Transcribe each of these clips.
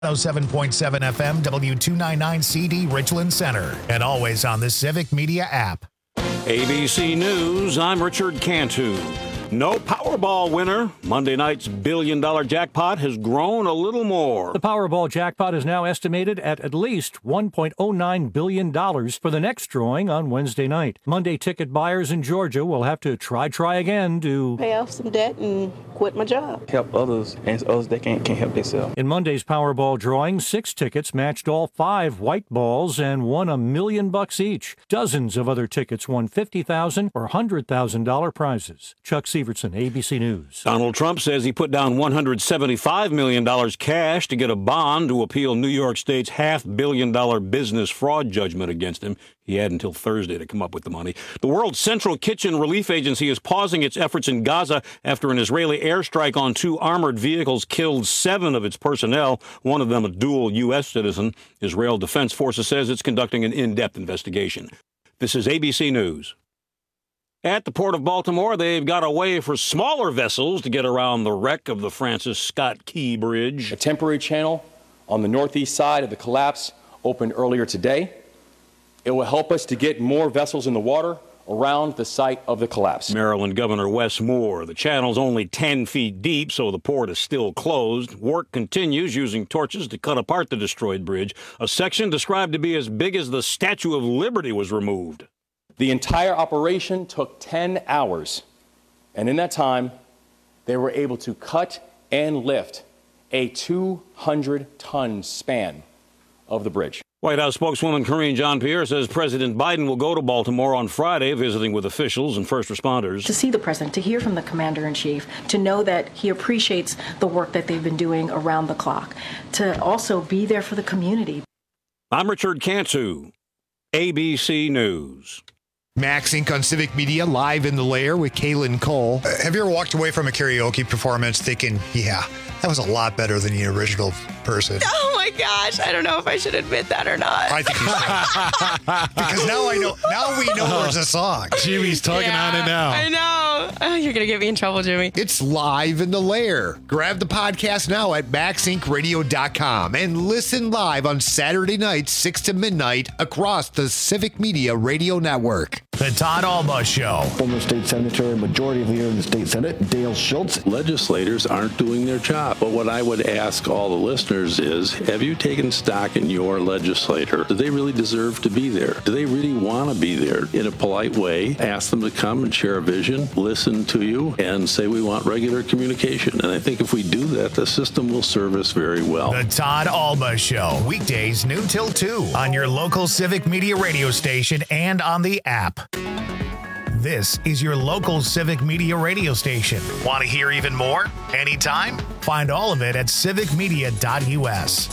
107.7 FM, W299CD Richland Center, and always on the Civic Media app. ABC News, I'm Richard Cantu. No Powerball winner. Monday night's billion-dollar jackpot has grown a little more. The Powerball jackpot is now estimated at least $1.09 billion for the next drawing on Wednesday night. Monday ticket buyers in Georgia will have to try again to pay off some debt and quit my job. Help others, and others that can't help themselves. In Monday's Powerball drawing, 6 tickets matched all 5 white balls and won $1 million each. Dozens of other tickets won $50,000 or $100,000 prizes. Chuck Severson, ABC News. Donald Trump says he put down $175 million cash to get a bond to appeal New York State's $500 million business fraud judgment against him. He had until Thursday to come up with the money. The World Central Kitchen Relief Agency is pausing its efforts in Gaza after an Israeli airstrike on 2 armored vehicles killed 7 of its personnel, one of them a dual U.S. citizen. Israel Defense Forces says it's conducting an in-depth investigation. This is ABC News. At the Port of Baltimore, they've got a way for smaller vessels to get around the wreck of the Francis Scott Key Bridge. A temporary channel on the northeast side of the collapse opened earlier today. It will help us to get more vessels in the water around the site of the collapse. Maryland Governor Wes Moore. The channel's only 10 feet deep, so the port is still closed. Work continues using torches to cut apart the destroyed bridge. A section described to be as big as the Statue of Liberty was removed. The entire operation took 10 hours, and in that time, they were able to cut and lift a 200-ton span of the bridge. White House spokeswoman Karine Jean-Pierre says President Biden will go to Baltimore on Friday, visiting with officials and first responders. To see the president, to hear from the commander-in-chief, to know that he appreciates the work that they've been doing around the clock, to also be there for the community. I'm Richard Cantu, ABC News. Max Inc. on Civic Media, live in the lair with Kaylin Cole. Have you ever walked away from a karaoke performance thinking, yeah, that was a lot better than the original person? Oh my gosh, I don't know if I should admit that or not. I think you should. Because now we know there's a song. Jimmy's talking on it now. I know. Oh, you're going to get me in trouble, Jimmy. It's live in the lair. Grab the podcast now at maxincradio.com and listen live on Saturday nights, 6 to midnight, across the Civic Media Radio Network. The Todd Alba Show. Former state senator and majority leader in the state senate, Dale Schultz. Legislators aren't doing their job. But what I would ask all the listeners is, have you taken stock in your legislator? Do they really deserve to be there? Do they really want to be there? In a polite way, ask them to come and share a vision, listen to you, and say we want regular communication. And I think if we do that, the system will serve us very well. The Todd Alba Show. Weekdays noon till 2 on your local Civic Media radio station and on the app. This is your local Civic Media radio station. Want to hear even more? Anytime? Find all of it at civicmedia.us.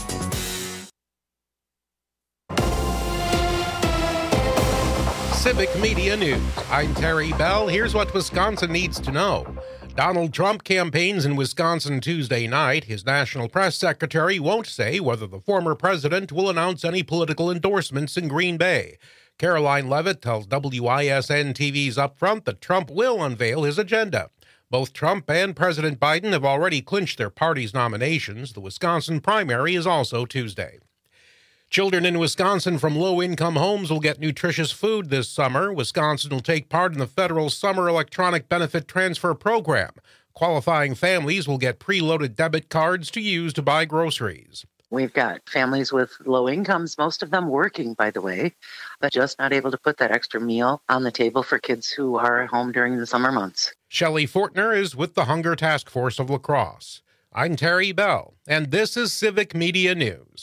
Civic Media News. I'm Terry Bell. Here's what Wisconsin needs to know. Donald Trump campaigns in Wisconsin Tuesday night. His national press secretary won't say whether the former president will announce any political endorsements in Green Bay. Caroline Levitt tells WISN TV's Upfront that Trump will unveil his agenda. Both Trump and President Biden have already clinched their party's nominations. The Wisconsin primary is also Tuesday. Children in Wisconsin from low-income homes will get nutritious food this summer. Wisconsin will take part in the federal Summer Electronic Benefit Transfer Program. Qualifying families will get preloaded debit cards to use to buy groceries. We've got families with low incomes, most of them working, by the way, but just not able to put that extra meal on the table for kids who are at home during the summer months. Shelley Fortner is with the Hunger Task Force of La Crosse. I'm Terry Bell, and this is Civic Media News.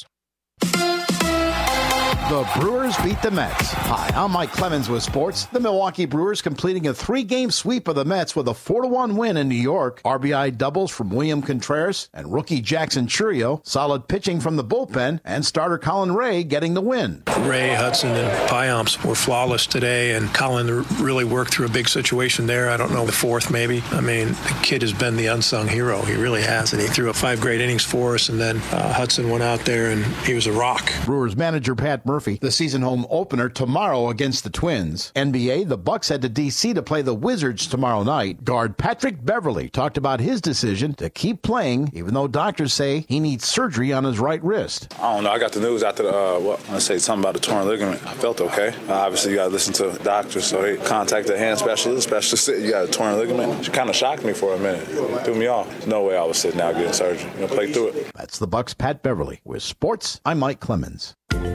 The Brewers beat the Mets. Hi, I'm Mike Clemens with sports. The Milwaukee Brewers completing a 3-game sweep of the Mets with a 4-1 win in New York. RBI doubles from William Contreras and rookie Jackson Chourio. Solid pitching from the bullpen and starter Colin Ray getting the win. Ray, Hudson, and Payamps were flawless today, and Colin really worked through a big situation there. I don't know, the fourth maybe. I mean, the kid has been the unsung hero. He really has. And he threw 5 great innings for us, and then Hudson went out there and he was a rock. Brewers manager Pat Murray Murphy the season home opener tomorrow against the Twins. NBA, the Bucks head to D.C. to play the Wizards tomorrow night. Guard Patrick Beverley talked about his decision to keep playing, even though doctors say he needs surgery on his right wrist. I don't know. I got the news after I say something about the torn ligament. I felt okay. Obviously, you got to listen to the doctors, so they contacted a hand specialist. Specialist said you got a torn ligament. It kind of shocked me for a minute. It threw me off. There's no way I was sitting out getting surgery. Play through it. That's the Bucks' Pat Beverley. With sports, I'm Mike Clemens.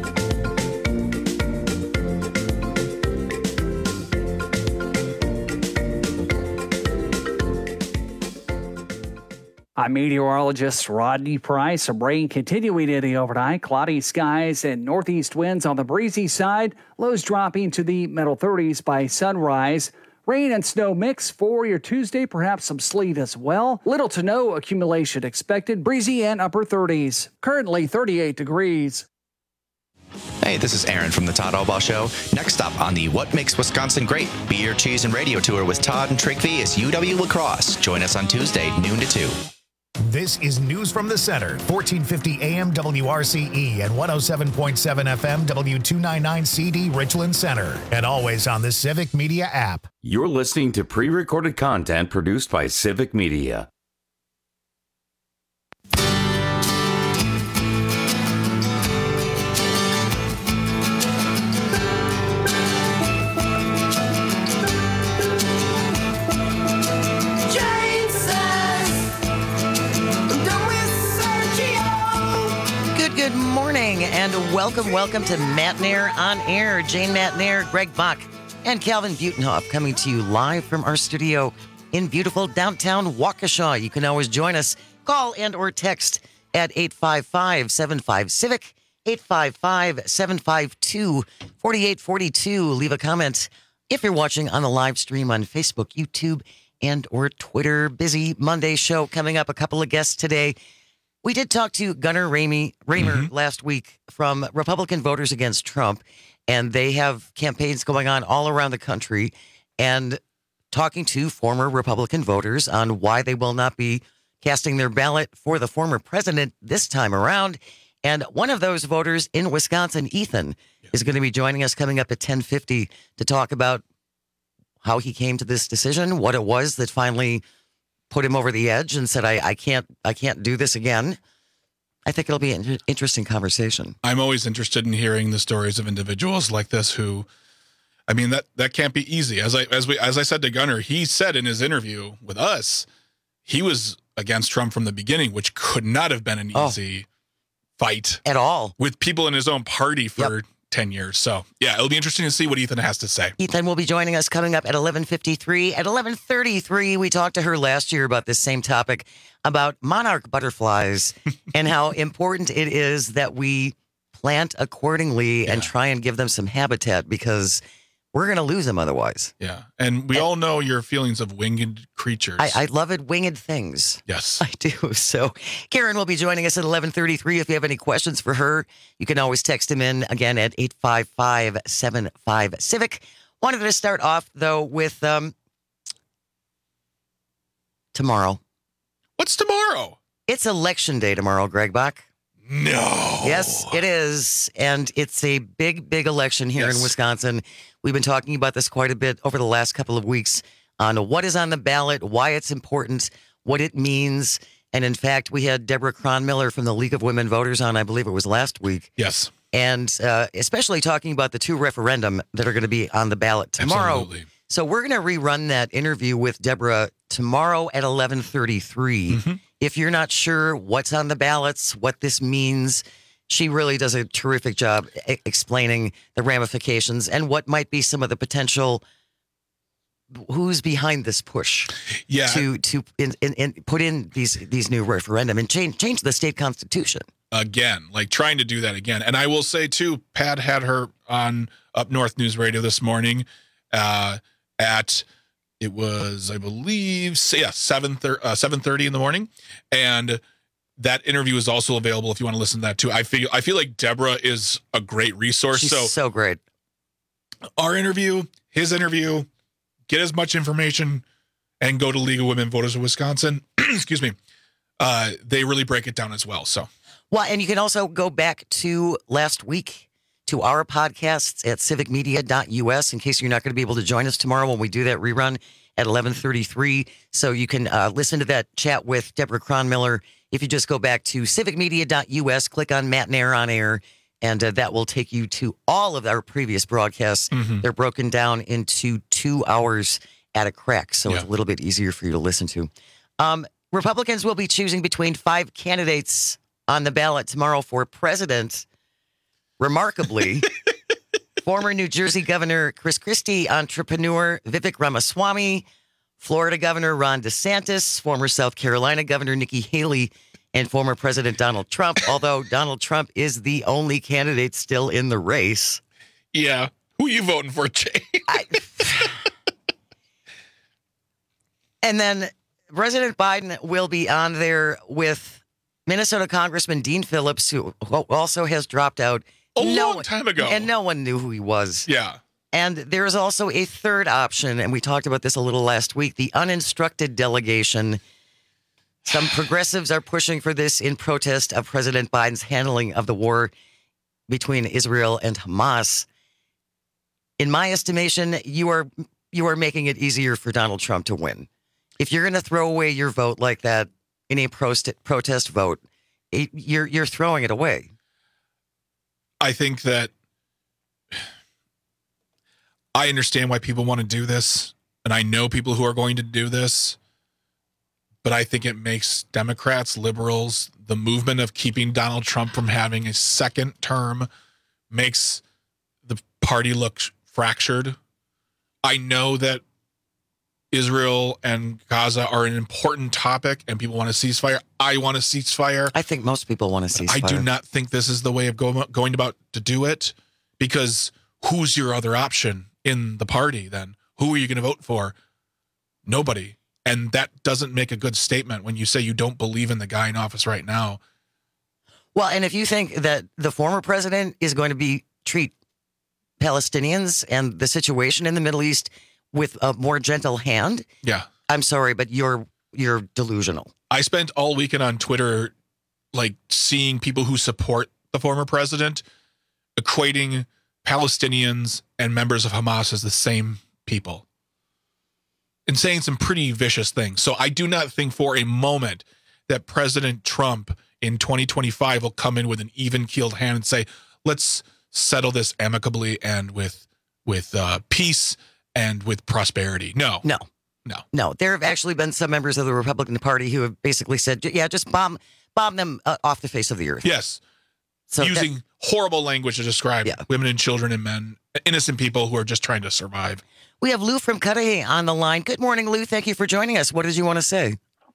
I'm meteorologist Rodney Price. Some rain continuing in the overnight. Cloudy skies and northeast winds on the breezy side. Lows dropping to the middle 30s by sunrise. Rain and snow mix for your Tuesday, perhaps some sleet as well. Little to no accumulation expected. Breezy and upper 30s. Currently 38 degrees. Hey, this is Aaron from the Todd Albaugh Show. Next stop on the What Makes Wisconsin Great Beer, Cheese, and Radio Tour with Todd and Trigby is UW La Crosse. Join us on Tuesday, noon to 2. This is News from the Center, 1450 AM WRCE and 107.7 FM W299 CD Richland Center, and always on the Civic Media app. You're listening to pre-recorded content produced by Civic Media. Good morning and welcome to Matt Nair on Air. Jane Matt Nair, Greg Bach, and Calvin Butenhoff coming to you live from our studio in beautiful downtown Waukesha. You can always join us. Call and or text at 855-75-CIVIC, 855-752-4842. Leave a comment if you're watching on the live stream on Facebook, YouTube, and or Twitter. Busy Monday show coming up. A couple of guests today. We did talk to Gunnar Raymer last week from Republican Voters Against Trump, and they have campaigns going on all around the country and talking to former Republican voters on why they will not be casting their ballot for the former president this time around. And one of those voters in Wisconsin, Ethan, is going to be joining us coming up at 10:50 to talk about how he came to this decision, what it was that finally put him over the edge and said, I can't do this again. I think it'll be an interesting conversation. I'm always interested in hearing the stories of individuals like this who, I mean, that can't be easy. As I said to Gunnar, he said in his interview with us, he was against Trump from the beginning, which could not have been an easy fight at all with people in his own party for 10 years. So, yeah, it'll be interesting to see what Ethan has to say. Ethan will be joining us coming up at 11:53. At 11:33, we talked to her last year about this same topic, about monarch butterflies and how important it is that we plant accordingly and try and give them some habitat because we're going to lose them otherwise. Yeah. And we all know your feelings of winged creatures. I love it, winged things. Yes. I do. So Karen will be joining us at 11:33. If you have any questions for her, you can always text him in again at 855-75-CIVIC. Wanted to start off, though, with tomorrow. What's tomorrow? It's Election Day tomorrow, Greg Bach. No. Yes, it is. And it's a big, big election here in Wisconsin. We've been talking about this quite a bit over the last couple of weeks on what is on the ballot, why it's important, what it means. And in fact, we had Deborah Cronmiller from the League of Women Voters on, I believe it was last week. Yes. And especially talking about the two referendum that are going to be on the ballot tomorrow. Absolutely. So we're going to rerun that interview with Deborah tomorrow at 11:33. If you're not sure what's on the ballots, what this means, she really does a terrific job explaining the ramifications and what might be some of the potential, who's behind this push to put in these new referendum and change the state constitution. Again, like trying to do that again. And I will say, too, Pat had her on Up North News Radio this morning it was, I believe, 7:30 in the morning. And that interview is also available if you want to listen to that, too. I feel like Deborah is a great resource. She's so great. Our interview, his interview, get as much information and go to League of Women Voters of Wisconsin. Excuse me. They really break it down as well. So. Well, and you can also go back to last week to our podcasts at civicmedia.us in case you're not going to be able to join us tomorrow when we do that rerun at 11:33. So you can listen to that chat with Deborah Cronmiller if you just go back to civicmedia.us, click on Matt Nair on air, and that will take you to all of our previous broadcasts. They're broken down into 2 hours at a crack, so it's a little bit easier for you to listen to. Republicans will be choosing between 5 candidates on the ballot tomorrow for president. Remarkably, former New Jersey Governor Chris Christie, entrepreneur Vivek Ramaswamy, Florida Governor Ron DeSantis, former South Carolina Governor Nikki Haley, and former President Donald Trump, although Donald Trump is the only candidate still in the race. Yeah. Who are you voting for, Jay? And then President Biden will be on there with Minnesota Congressman Dean Phillips, who also has dropped out. A long time ago. And no one knew who he was. Yeah. And there's also a third option, and we talked about this a little last week, the uninstructed delegation. Some progressives are pushing for this in protest of President Biden's handling of the war between Israel and Hamas. In my estimation, you are making it easier for Donald Trump to win. If you're going to throw away your vote like that in a protest vote, you're throwing it away. I think that I understand why people want to do this, and I know people who are going to do this, but I think it makes Democrats, liberals, the movement of keeping Donald Trump from having a second term makes the party look fractured. I know that Israel and Gaza are an important topic and people want a ceasefire. I want a ceasefire. I think most people want a ceasefire. I do not think this is the way of going about to do it, because who's your other option in the party then? Who are you going to vote for? Nobody. And that doesn't make a good statement when you say you don't believe in the guy in office right now. Well, and if you think that the former president is going to treat Palestinians and the situation in the Middle East with a more gentle hand, yeah, I'm sorry, but you're delusional. I spent all weekend on Twitter, like, seeing people who support the former president equating Palestinians and members of Hamas as the same people and saying some pretty vicious things. So I do not think for a moment that President Trump in 2025 will come in with an even-keeled hand and say, let's settle this amicably and with peace and with prosperity. No. There have actually been some members of the Republican Party who have basically said, yeah, just bomb them off the face of the earth. Yes. So using horrible language to describe women and children and men, innocent people who are just trying to survive. We have Lou from Cudahy on the line. Good morning, Lou. Thank you for joining us. What did you want to say?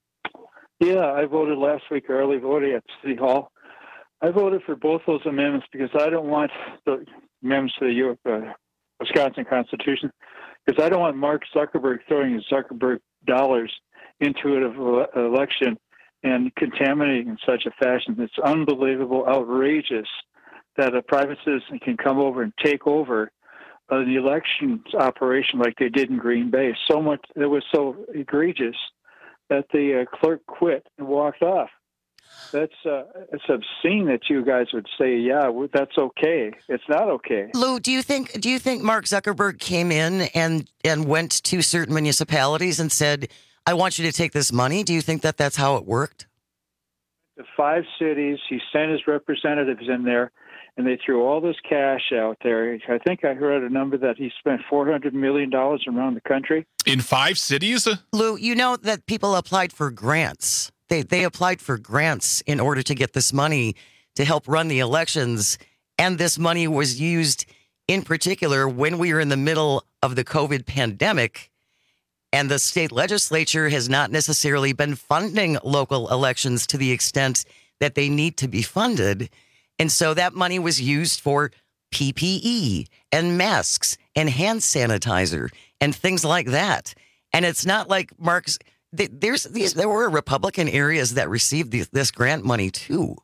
Yeah, I voted last week, early voting at City Hall. I voted for both those amendments because I don't want the amendments to the Wisconsin Constitution, because I don't want Mark Zuckerberg throwing his Zuckerberg dollars into an election and contaminating in such a fashion. It's unbelievable, outrageous that a private citizen can come over and take over the elections operation like they did in Green Bay. So much, it was so egregious that the clerk quit and walked off. It's obscene that you guys would say, yeah, that's okay. It's not okay. Lou, do you think Mark Zuckerberg came in and went to certain municipalities and said, I want you to take this money? Do you think that that's how it worked? The 5 cities, he sent his representatives in there, and they threw all this cash out there. I think I heard a number that he spent $400 million around the country. In 5 cities? Lou, you know that people applied for grants. They applied for grants in order to get this money to help run the elections. And this money was used in particular when we were in the middle of the COVID pandemic. And the state legislature has not necessarily been funding local elections to the extent that they need to be funded. And so that money was used for PPE and masks and hand sanitizer and things like that. And it's not like Mark's... There were Republican areas that received this grant money too.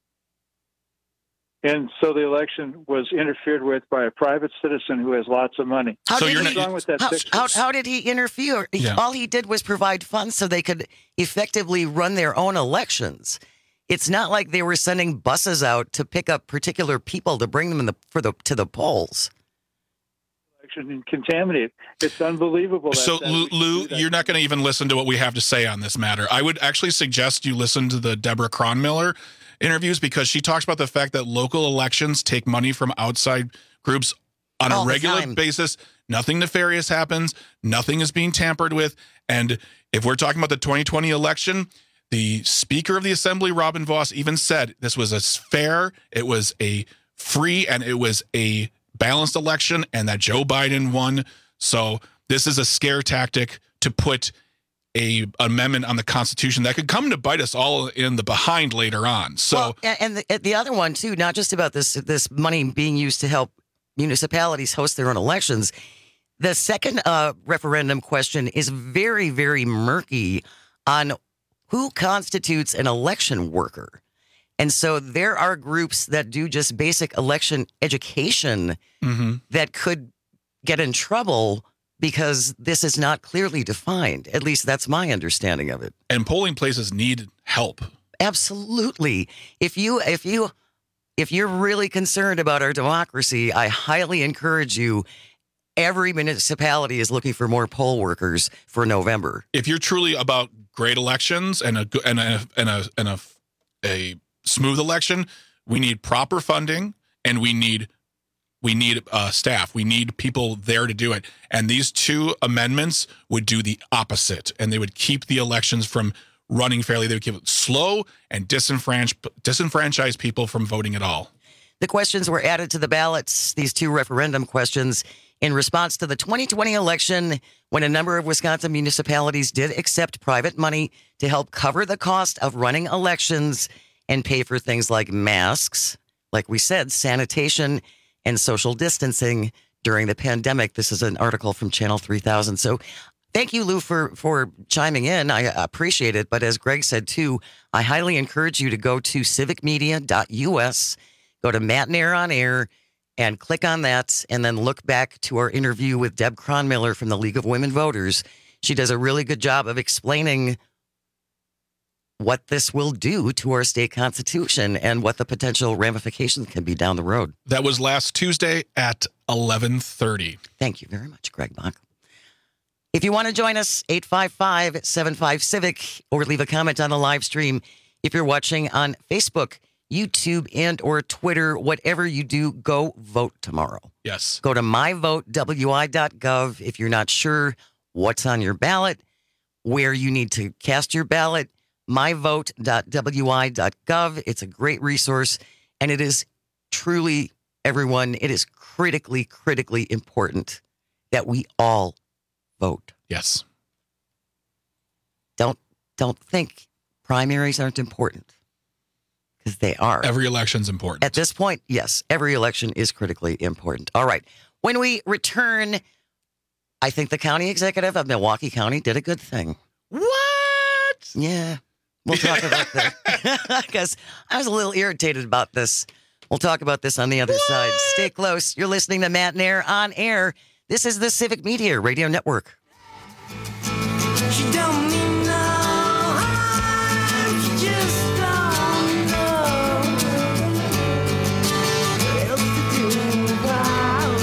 And so the election was interfered with by a private citizen who has lots of money. How did he interfere? Yeah. All he did was provide funds so they could effectively run their own elections. It's not like they were sending buses out to pick up particular people to bring them to the polls. And contaminated. It's unbelievable. So, Lou, you're not going to even listen to what we have to say on this matter. I would actually suggest you listen to the Deborah Cronmiller interviews, because she talks about the fact that local elections take money from outside groups on a regular basis. Nothing nefarious happens. Nothing is being tampered with. And if we're talking about the 2020 election, the Speaker of the Assembly, Robin Vos, even said this was a fair, it was a free, and it was a balanced election, and that Joe Biden won. So this is a scare tactic to put a amendment on the Constitution that could come to bite us all in the behind later on. So, and the other one too, not just about this money being used to help municipalities host their own elections. The second referendum question is very, very murky on who constitutes an election worker. And so there are groups that do just basic election education that could get in trouble because this is not clearly defined. At least that's my understanding of it. And polling places need help. Absolutely. If you're really concerned about our democracy, I highly encourage you. Every municipality is looking for more poll workers for November. If you're truly about great elections and a smooth election, we need proper funding, and we need staff. We need people there to do it. And these two amendments would do the opposite, and they would keep the elections from running fairly. They would keep it slow and disenfranchise people from voting at all. The questions were added to the ballots, these two referendum questions, in response to the 2020 election, when a number of Wisconsin municipalities did accept private money to help cover the cost of running elections and pay for things like masks, like we said, sanitation, and social distancing during the pandemic. This is an article from Channel 3000. So thank you, Lou, for chiming in. I appreciate it. But as Greg said, too, I highly encourage you to go to civicmedia.us, go to Matt and Air on Air, and click on that, and then look back to our interview with Deb Cronmiller from the League of Women Voters. She does a really good job of explaining what this will do to our state constitution and what the potential ramifications can be down the road. That was last Tuesday at 11:30. Thank you very much, Greg Bach. If you want to join us, 855-75-CIVIC, or leave a comment on the live stream. If you're watching on Facebook, YouTube, and or Twitter, whatever you do, go vote tomorrow. Yes. Go to myvotewi.gov if you're not sure what's on your ballot, where you need to cast your ballot. myvote.wi.gov. It's a great resource, and it is truly, everyone, it is critically, critically important that we all vote. Yes. Don't think primaries aren't important, because they are. Every election's important. At this point, yes, every election is critically important. All right. When we return, I think the county executive of Milwaukee County did a good thing. What? Yeah. We'll talk about that, because I was a little irritated about this. We'll talk about this on the other side. Stay close. You're listening to Matt and Air on Air. This is the Civic Media Radio Network. She don't mean no harm, she just don't know what else to do about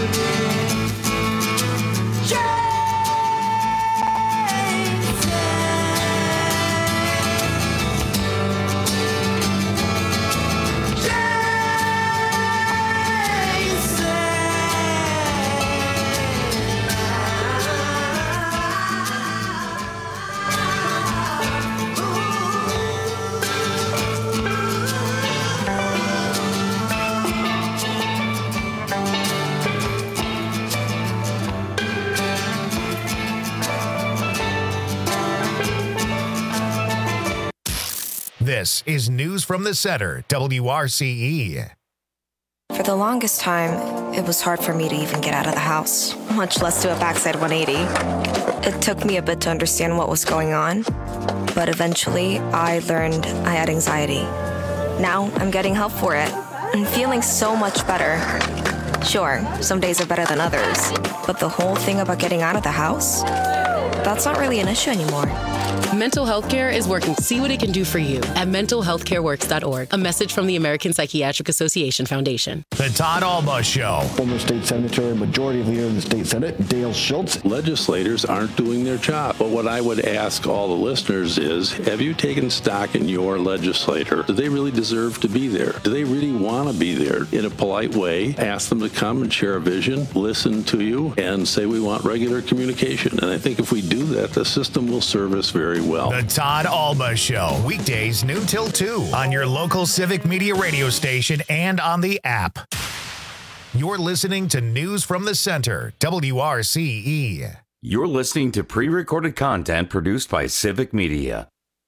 This is News from the Center, WRCE. For the longest time, it was hard for me to even get out of the house, much less do a backside 180. It took me a bit to understand what was going on, but eventually I learned I had anxiety. Now I'm getting help for it and feeling so much better. Sure, some days are better than others, but the whole thing about getting out of the house, that's not really an issue anymore. Mental health care is working to see what it can do for you at mentalhealthcareworks.org. A message from the American Psychiatric Association Foundation. The Todd Alba Show. Former state senator and majority leader in the state Senate, Dale Schultz. Legislators aren't doing their job. But what I would ask all the listeners is, have you taken stock in your legislator? Do they really deserve to be there? Do they really want to be there? In a polite way, ask them to come and share a vision, listen to you, and say we want regular communication. And I think if we do that, the system will serve us very well. The Todd Alba Show, weekdays noon till 2 on your local Civic Media radio station and on the app. You're listening to News from the Center, WRCE. You're listening to pre-recorded content produced by Civic Media.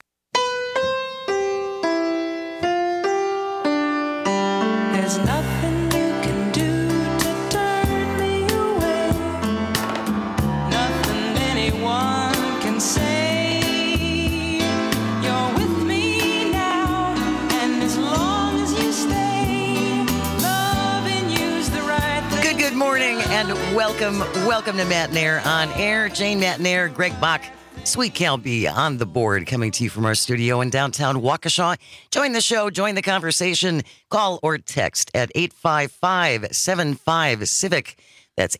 There's nothing you can do to turn me away. Nothing anyone can say. You're with me now, and as long as you stay, loving you's the right thing. Good morning and welcome to Matt Nair on air. Jane Matt Nair, Greg Bach, Sweet Cal B on the board, coming to you from our studio in downtown Waukesha. Join the show, join the conversation, call or text at 855-75-CIVIC. That's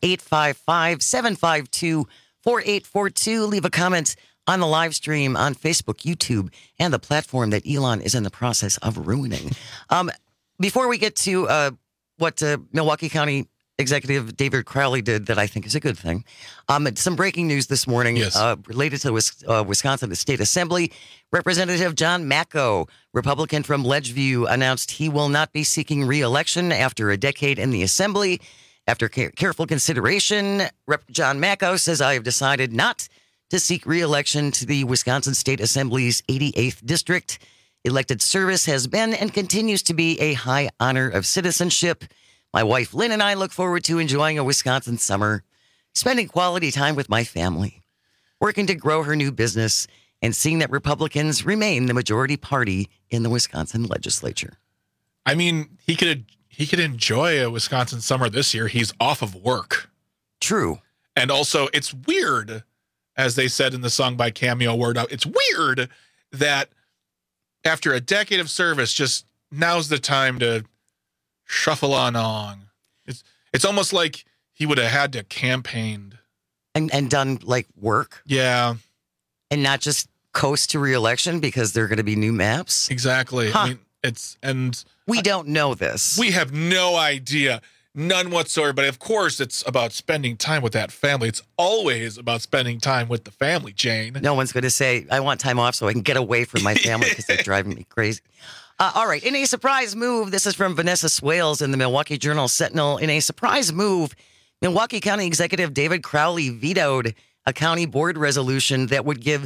855-752-4842. Leave a comment on the live stream on Facebook, YouTube, and the platform that Elon is in the process of ruining. Before we get to what Milwaukee County Executive David Crowley did that I think is a good thing. Some breaking news this morning related to Wisconsin, the State Assembly. Representative John Macko, Republican from Ledgeview, announced he will not be seeking re-election after a decade in the Assembly. After careful consideration, Rep. John Macko says, I have decided not to seek re-election to the Wisconsin State Assembly's 88th District. Elected service has been and continues to be a high honor of citizenship. My wife, Lynn, and I look forward to enjoying a Wisconsin summer, spending quality time with my family, working to grow her new business, and seeing that Republicans remain the majority party in the Wisconsin legislature. I mean, he could enjoy a Wisconsin summer this year. He's off of work. True. And also, it's weird, as they said in the song by Cameo Word Out, it's weird that after a decade of service, just now's the time to shuffle on. It's almost like he would have had to campaigned and done like work. Yeah. And not just coast to re-election because there are going to be new maps. Exactly. Huh. I mean, we don't know this. We have no idea. None whatsoever. But of course, it's about spending time with that family. It's always about spending time with the family, Jane. No one's going to say, I want time off so I can get away from my family because they're driving me crazy. All right. In a surprise move, this is from Vanessa Swales in the Milwaukee Journal-Sentinel. In a surprise move, Milwaukee County Executive David Crowley vetoed a county board resolution that would give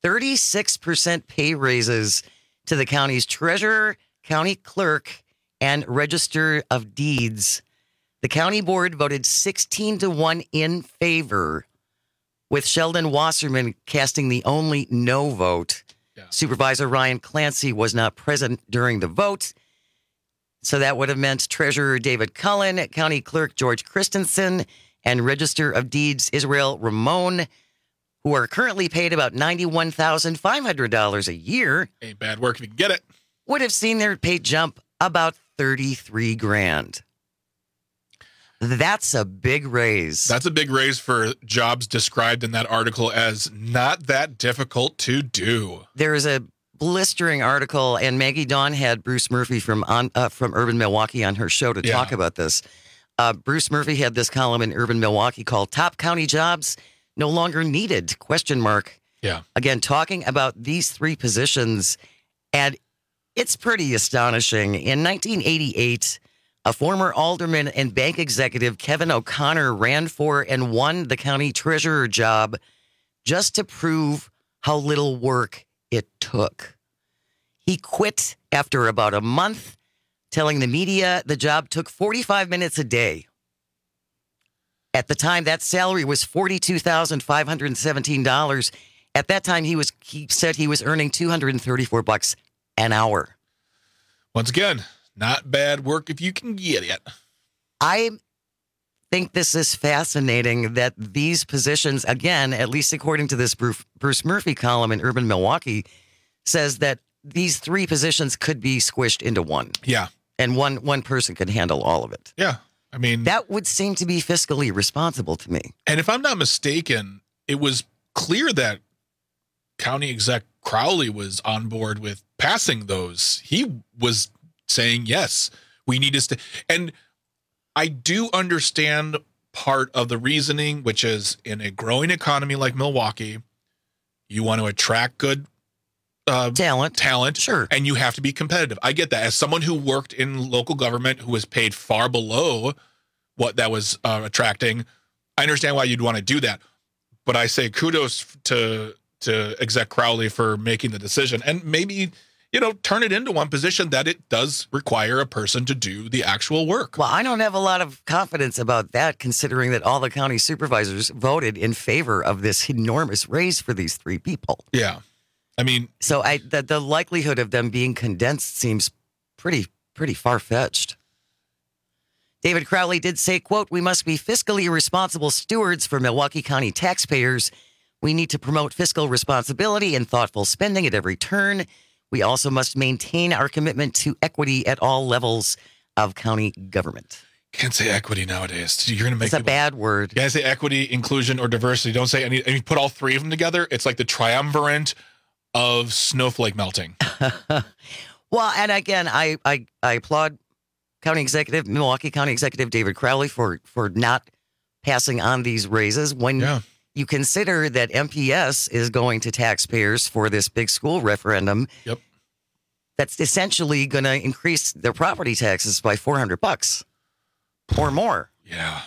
36% pay raises to the county's treasurer, county clerk, and register of deeds. The county board voted 16-1 in favor, with Sheldon Wasserman casting the only no vote. Yeah. Supervisor Ryan Clancy was not present during the vote. So that would have meant Treasurer David Cullen, County Clerk George Christensen, and Register of Deeds Israel Ramon, who are currently paid about $91,500 a year. Ain't bad work if you can get it. Would have seen their pay jump about $33,000. That's a big raise. That's a big raise for jobs described in that article as not that difficult to do. There is a blistering article, and Maggie Dawn had Bruce Murphy from Urban Milwaukee on her show to talk about this. Bruce Murphy had this column in Urban Milwaukee called "Top County Jobs No Longer Needed?" ? Yeah. Again, talking about these three positions, and it's pretty astonishing. In 1988. A former alderman and bank executive, Kevin O'Connor, ran for and won the county treasurer job just to prove how little work it took. He quit after about a month, telling the media the job took 45 minutes a day. At the time, that salary was $42,517. At that time, he said he was earning $234 an hour. Once again, not bad work if you can get it. I think this is fascinating that these positions, again, at least according to this Bruce Murphy column in Urban Milwaukee, says that these 3 positions could be squished into one. Yeah. And one person could handle all of it. Yeah. I mean, that would seem to be fiscally responsible to me. And if I'm not mistaken, it was clear that County Exec Crowley was on board with passing those. He was saying, yes, we need to stay. And I do understand part of the reasoning, which is in a growing economy like Milwaukee, you want to attract good talent. Sure. And you have to be competitive. I get that. As someone who worked in local government who was paid far below what that was attracting, I understand why you'd want to do that. But I say kudos to Exec Crowley for making the decision and maybe, turn it into one position that it does require a person to do the actual work. Well, I don't have a lot of confidence about that, considering that all the county supervisors voted in favor of this enormous raise for these 3 people. Yeah. I mean, so the likelihood of them being condensed seems pretty far-fetched. David Crowley did say, quote, "We must be fiscally responsible stewards for Milwaukee County taxpayers. We need to promote fiscal responsibility and thoughtful spending at every turn. We also must maintain our commitment to equity at all levels of county government." Can't say equity nowadays. You're going to make it's a bad word. You gotta say equity, inclusion, or diversity. Don't say any. And you put all 3 of them together, it's like the triumvirate of snowflake melting. Well, and again, I applaud Milwaukee County Executive David Crowley for not passing on these raises when you consider that MPS is going to taxpayers for this big school referendum. Yep. That's essentially going to increase their property taxes by $400 or more. Yeah.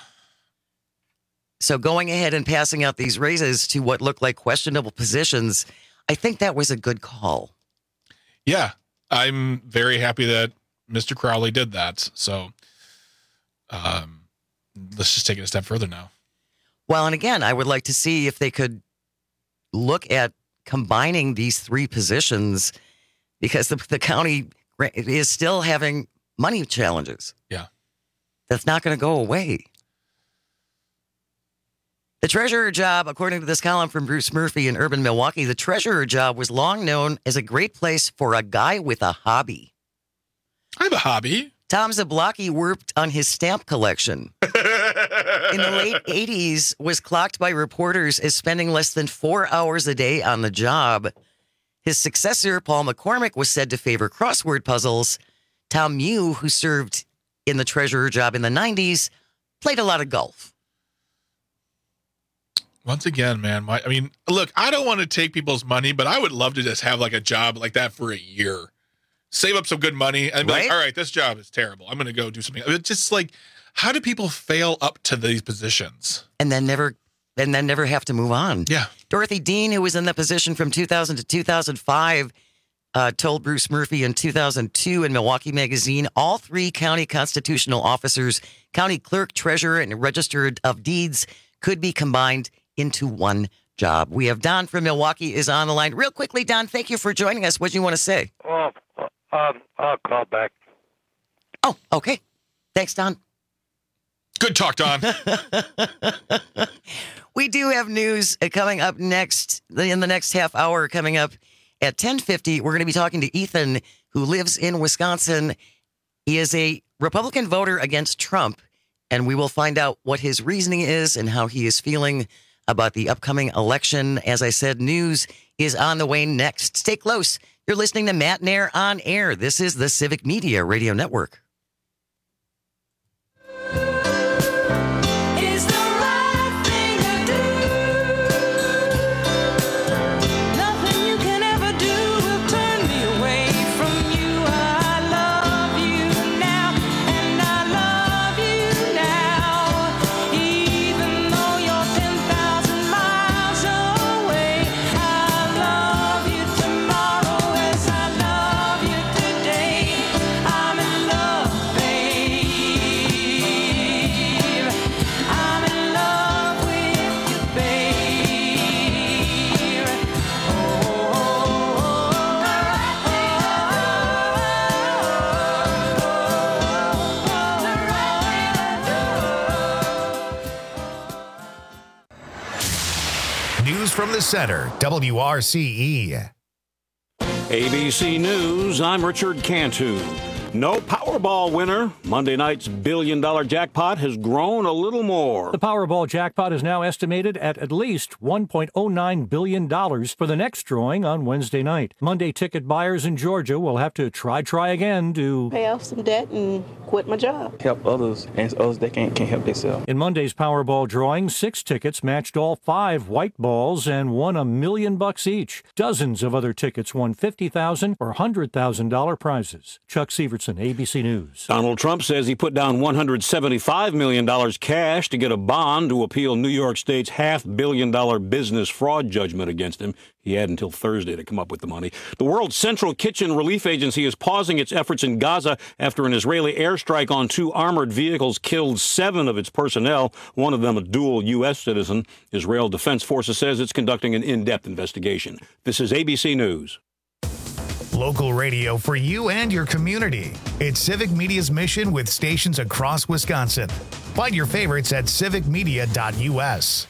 So going ahead and passing out these raises to what look like questionable positions, I think that was a good call. Yeah. I'm very happy that Mr. Crowley did that. So let's just take it a step further now. Well, and again, I would like to see if they could look at combining these 3 positions because the county is still having money challenges. Yeah. That's not going to go away. The treasurer job, according to this column from Bruce Murphy in Urban Milwaukee, the treasurer job was long known as a great place for a guy with a hobby. I have a hobby. Tom Zablocki worked on his stamp collection. In the late 80s, was clocked by reporters as spending less than 4 hours a day on the job. His successor, Paul McCormick, was said to favor crossword puzzles. Tom Mew, who served in the treasurer job in the 90s, played a lot of golf. Once again, man, look, I don't want to take people's money, but I would love to just have like a job like that for a year. Save up some good money and be like, all right, this job is terrible. I'm going to go do something. It's just like, how do people fail up to these positions? And then never have to move on. Yeah. Dorothy Dean, who was in that position from 2000 to 2005, told Bruce Murphy in 2002 in Milwaukee Magazine, all 3 county constitutional officers, county clerk, treasurer, and register of deeds could be combined into one job. We have Don from Milwaukee is on the line. Real quickly, Don, thank you for joining us. What do you want to say? Well, I'll call back. Oh, okay. Thanks, Don. Good talk, Don. We do have news coming up next, in the next half hour, coming up at 10:50. We're going to be talking to Ethan, who lives in Wisconsin. He is a Republican voter against Trump, and we will find out what his reasoning is and how he is feeling about the upcoming election. As I said, news is on the way next. Stay close. You're listening to Matt Nair on Air. This is the Civic Media Radio Network. I'm in love. News from the Center, WRCE. ABC News, I'm Richard Cantu. No Powerball winner. Monday night's billion-dollar jackpot has grown a little more. The Powerball jackpot is now estimated at least $1.09 billion for the next drawing on Wednesday night. Monday ticket buyers in Georgia will have to try again to pay off some debt and quit my job. Help others, and others that can't help themselves. In Monday's Powerball drawing, 6 tickets matched all 5 white balls and won $1 million each. Dozens of other tickets won $50,000 or $100,000 prizes. Chuck Sievertson, ABC News. Donald Trump says he put down $175 million cash to get a bond to appeal New York State's $500 million business fraud judgment against him. He had until Thursday to come up with the money. The World Central Kitchen Relief Agency is pausing its efforts in Gaza after an Israeli airstrike on 2 armored vehicles killed 7 of its personnel, one of them a dual U.S. citizen. Israel Defense Forces says it's conducting an in-depth investigation. This is ABC News. Local radio for you and your community. It's Civic Media's mission with stations across Wisconsin. Find your favorites at civicmedia.us.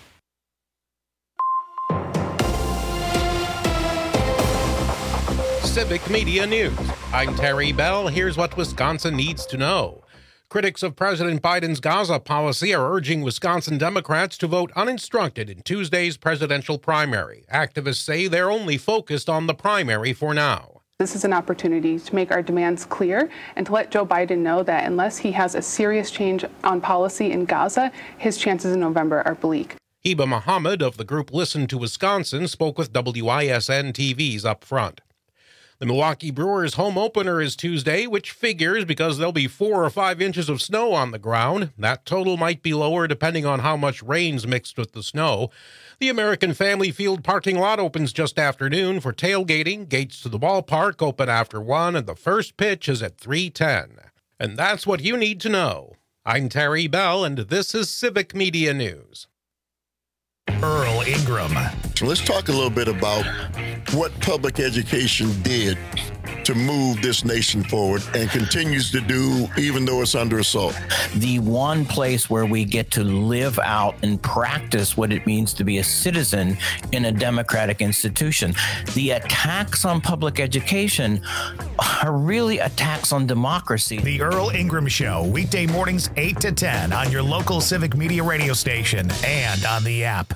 Civic Media News. I'm Terry Bell. Here's what Wisconsin needs to know. Critics of President Biden's Gaza policy are urging Wisconsin Democrats to vote uninstructed in Tuesday's presidential primary. Activists say they're only focused on the primary for now. This is an opportunity to make our demands clear and to let Joe Biden know that unless he has a serious change on policy in Gaza, his chances in November are bleak. Heba Muhammad of the group Listen to Wisconsin spoke with WISN TV's Up Front. The Milwaukee Brewers home opener is Tuesday, which figures because there'll be 4 or 5 inches of snow on the ground. That total might be lower depending on how much rain's mixed with the snow. The American Family Field parking lot opens just after noon for tailgating. Gates to the ballpark open after 1, and the first pitch is at 3:10. And that's what you need to know. I'm Terry Bell, and this is Civic Media News. Earl Ingram. So let's talk a little bit about what public education did to move this nation forward and continues to do even though it's under assault. The one place where we get to live out and practice what it means to be a citizen in a democratic institution. The attacks on public education are really attacks on democracy. The Earl Ingram Show, weekday mornings 8 to 10 on your local Civic Media radio station and on the app.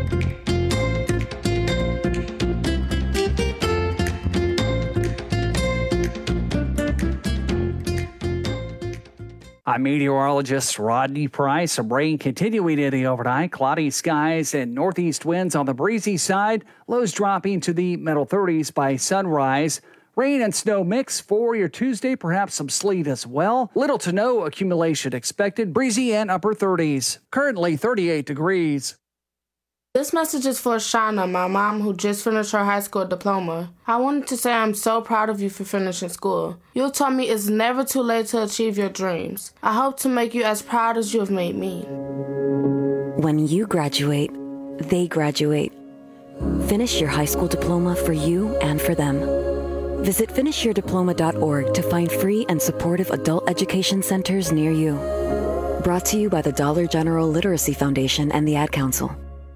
I'm meteorologist Rodney Price. Some rain continuing in the overnight. Cloudy skies and northeast winds on the breezy side. Lows dropping to the middle 30s by sunrise. Rain and snow mix for your Tuesday, perhaps some sleet as well. Little to no accumulation expected. Breezy and upper 30s. Currently 38 degrees. This message is for Shauna, my mom, who just finished her high school diploma. I wanted to say I'm so proud of you for finishing school. You told me it's never too late to achieve your dreams. I hope to make you as proud as you have made me. When you graduate, they graduate. Finish your high school diploma for you and for them. Visit finishyourdiploma.org to find free and supportive adult education centers near you. Brought to you by the Dollar General Literacy Foundation and the Ad Council.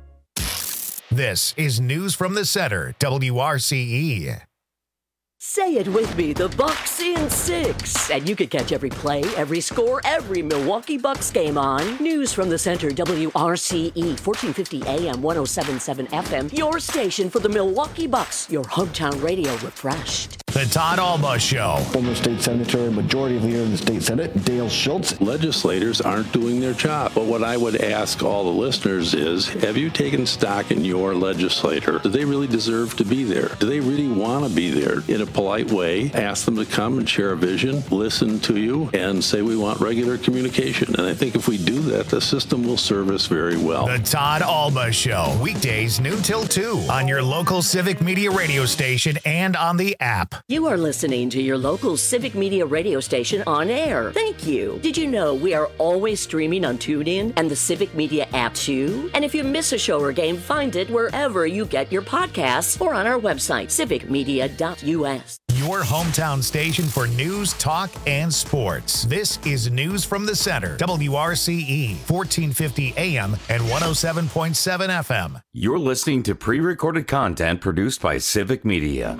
This is News from the Center, WRCE. Say it with me, the Bucks in 6. And you can catch every play, every score, every Milwaukee Bucks game on News from the Center, WRCE, 1450 AM, 1077 FM, your station for the Milwaukee Bucks, your hometown radio refreshed. The Todd Alba Show. Former state senator and majority leader in the state Senate, Dale Schultz. Legislators aren't doing their job. But what I would ask all the listeners is, have you taken stock in your legislator? Do they really deserve to be there? Do they really want to be there? In a polite way, ask them to come and share a vision, listen to you, and say we want regular communication. And I think if we do that, the system will serve us very well. The Todd Alba Show, weekdays noon till 2 on your local Civic Media radio station and on the app. You are listening to your local Civic Media radio station on air. Thank you. Did you know we are always streaming on TuneIn and the Civic Media app too? And if you miss a show or game, find it wherever you get your podcasts or on our website, civicmedia.us. your hometown station for news, talk, and sports. This is News from the Center, WRCE, 1450 AM and 107.7 FM. You're listening to pre-recorded content produced by Civic Media.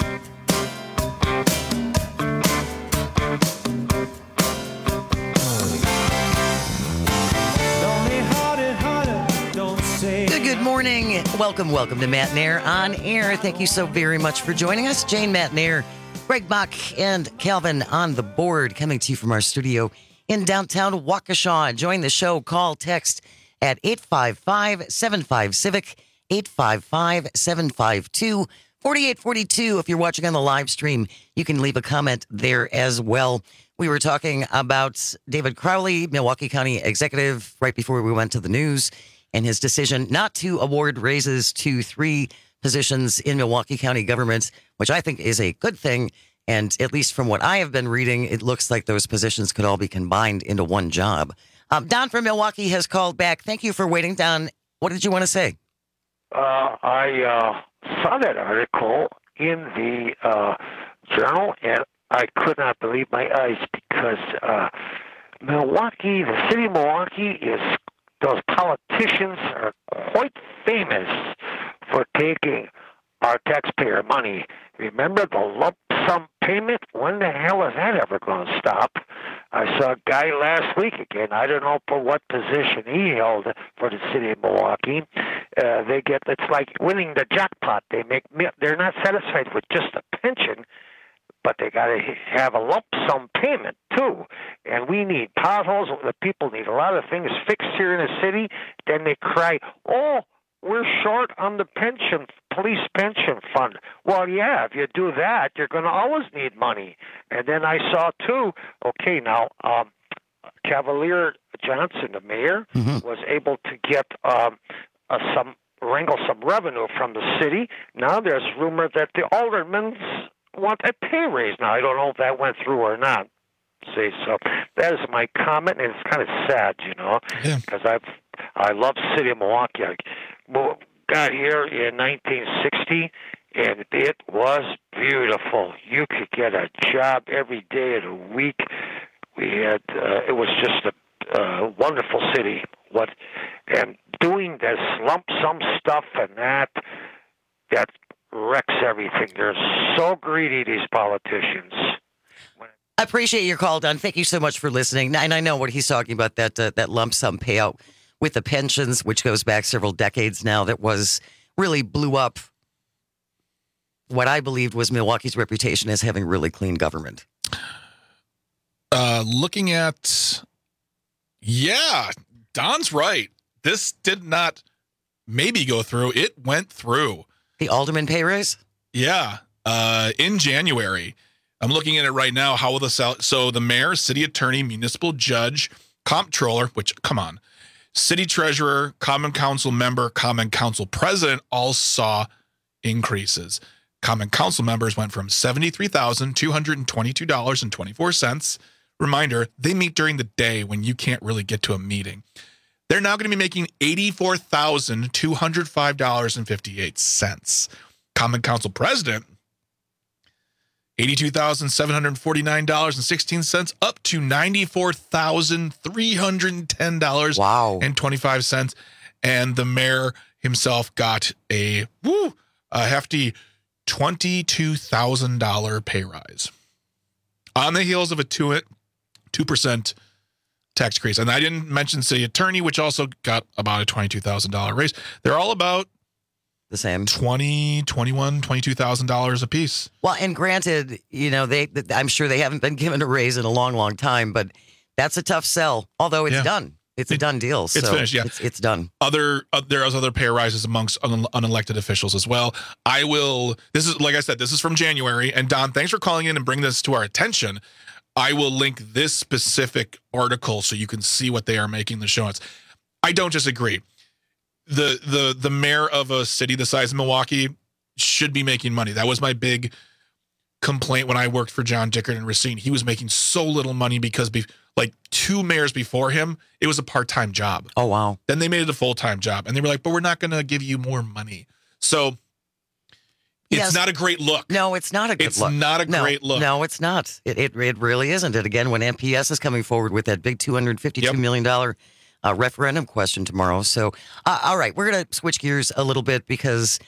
Good morning. Welcome to Matt Nair on Air. Thank you so very much for joining us. Jane, Matt Nair, Greg Bach, and Calvin on the board, coming to you from our studio in downtown Waukesha. Join the show. Call, text at 855-75-CIVIC, 855-752-4842. If you're watching on the live stream, you can leave a comment there as well. We were talking about David Crowley, Milwaukee County Executive, right before we went to the news, and his decision not to award raises to 3 positions in Milwaukee County government, which I think is a good thing. And at least from what I have been reading, it looks like those positions could all be combined into one job. Don from Milwaukee has called back. Thank you for waiting, Don. What did you want to say? I saw that article in the journal, and I could not believe my eyes because Milwaukee, the city of Milwaukee, those politicians are quite famous for taking our taxpayer money. Remember the lump sum payment? When the hell is that ever going to stop? I saw a guy last week again. I don't know for what position he held for the city of Milwaukee. It's like winning the jackpot. They're not satisfied with just a pension, but they got to have a lump sum payment too. And we need potholes. The people need a lot of things fixed here in the city. Then they cry, "Oh, we're short on the police pension fund." Well, yeah, if you do that, you're going to always need money. And then I saw too, Cavalier Johnson, the mayor, was able to get wrangle some revenue from the city. Now there's rumor that the aldermen want a pay raise. Now, I don't know if that went through or not. See, so that is my comment, and it's kind of sad, because I love the city of Milwaukee. I got here in 1960, and it was beautiful. You could get a job every day of the week. We had it was just a wonderful city. And doing this lump sum stuff and that wrecks everything. They're so greedy, these politicians. I appreciate your call, Don. Thank you so much for listening. And I know what he's talking about, that lump sum payout with the pensions, which goes back several decades now, that really blew up what I believed was Milwaukee's reputation as having really clean government. Looking at, Don's right. This did not maybe go through. It went through. The alderman pay raise? Yeah. In January. I'm looking at it right now. How will so the mayor, city attorney, municipal judge, comptroller, city treasurer, common council member, common council president all saw increases. Common council members went from $73,222.24. Reminder, they meet during the day when you can't really get to a meeting. They're now going to be making $84,205.58. Common council president, $82,749.16, up to $94,310.25. And the mayor himself got a hefty $22,000 pay rise on the heels of a 2% tax increase. And I didn't mention city attorney, which also got about a $22,000 raise. They're all about the same, $22,000 a piece. Well, and granted, I'm sure they haven't been given a raise in a long, long time, but that's a tough sell. Although it's done. It's a done deal. It's finished, yeah. It's done. There are other pay rises amongst unelected officials as well. This is from January. And Don, thanks for calling in and bringing this to our attention. I will link this specific article so you can see what they are making the show notes. I don't disagree. The mayor of a city the size of Milwaukee should be making money. That was my big complaint when I worked for John Dickert and Racine. He was making so little money because 2 mayors before him, it was a part-time job. Oh, wow. Then they made it a full-time job. And they were like, but we're not going to give you more money. So It's not a great look. No, it's not a good look. It's not a great look. No, it's not. It really isn't. And again, when MPS is coming forward with that big $252 million referendum question tomorrow. So, all right, we're going to switch gears a little bit because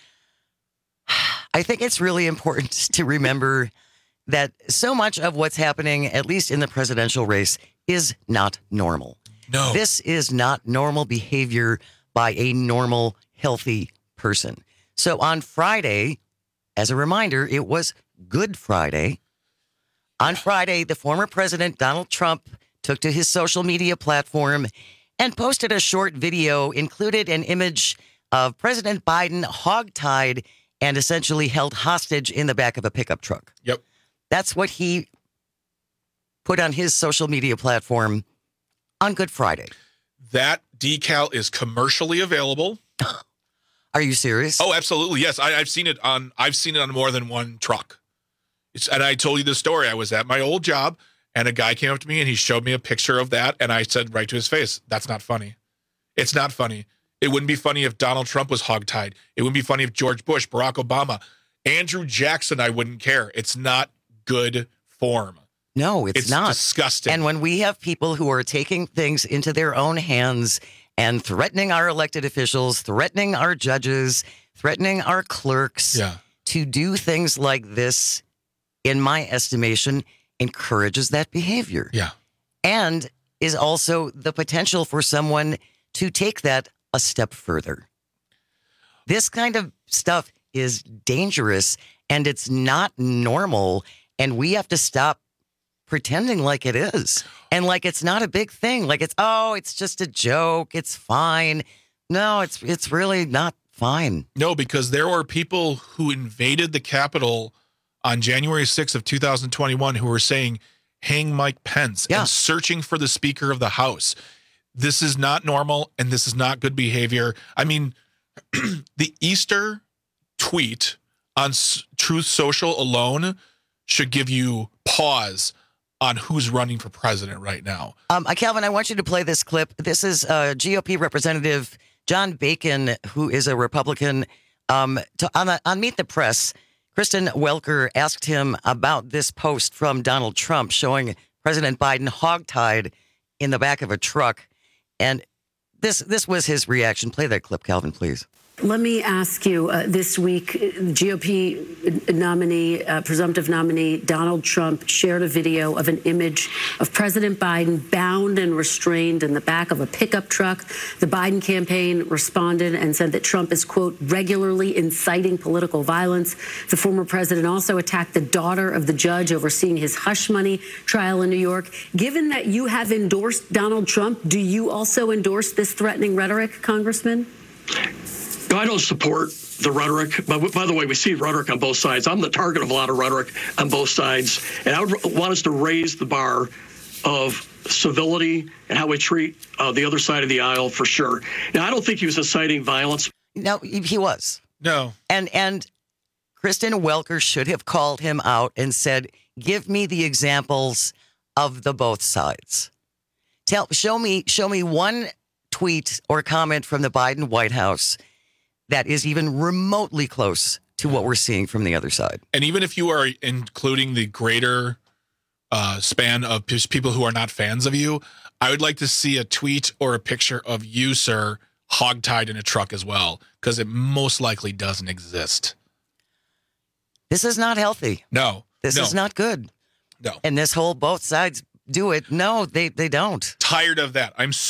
I think it's really important to remember that so much of what's happening, at least in the presidential race, is not normal. No. This is not normal behavior by a normal, healthy person. So on Friday, as a reminder, it was Good Friday. On Friday, the former president, Donald Trump, took to his social media platform and posted a short video, included an image of President Biden hogtied and essentially held hostage in the back of a pickup truck. Yep. That's what he put on his social media platform on Good Friday. That decal is commercially available. Are you serious? Oh, absolutely. Yes. I've seen it on more than one truck. And I told you the story. I was at my old job and a guy came up to me and he showed me a picture of that. And I said right to his face, that's not funny. It's not funny. It wouldn't be funny if Donald Trump was hogtied. It wouldn't be funny if George Bush, Barack Obama, Andrew Jackson, I wouldn't care. It's not good form. No, it's not. Disgusting. And when we have people who are taking things into their own hands and threatening our elected officials, threatening our judges, threatening our clerks to do things like this, in my estimation, encourages that behavior. Yeah. And is also the potential for someone to take that a step further. This kind of stuff is dangerous and it's not normal. And we have to stop pretending like it is and like it's not a big thing. Like it's just a joke. It's fine. No, it's really not fine. No, because there were people who invaded the Capitol on January 6th of 2021 who were saying, hang Mike Pence and searching for the Speaker of the House. This is not normal and this is not good behavior. I mean, the Easter tweet on Truth Social alone should give you pause on who's running for president right now. Calvin, I want you to play this clip. This is GOP Representative John Bacon, who is a Republican. On Meet the Press, Kristen Welker asked him about this post from Donald Trump showing President Biden hogtied in the back of a truck. And this was his reaction. Play that clip, Calvin, please. Let me ask you, this week, GOP nominee, presumptive nominee Donald Trump shared a video of an image of President Biden bound and restrained in the back of a pickup truck. The Biden campaign responded and said that Trump is, quote, regularly inciting political violence. The former president also attacked the daughter of the judge overseeing his hush money trial in New York. Given that you have endorsed Donald Trump, do you also endorse this threatening rhetoric, Congressman? I don't support the rhetoric, but by the way, we see rhetoric on both sides. I'm the target of a lot of rhetoric on both sides, and I would want us to raise the bar of civility and how we treat the other side of the aisle for sure. Now, I don't think he was inciting violence. No, he was. No. And Kristen Welker should have called him out and said, give me the examples of the both sides. Show me one tweet or comment from the Biden White House that is even remotely close to what we're seeing from the other side. And even if you are including the greater span of people who are not fans of you, I would like to see a tweet or a picture of you, sir, hogtied in a truck as well, because it most likely doesn't exist. This is not healthy. No. This is not good. No. And this whole both sides do it. No, they don't. Tired of that. I'm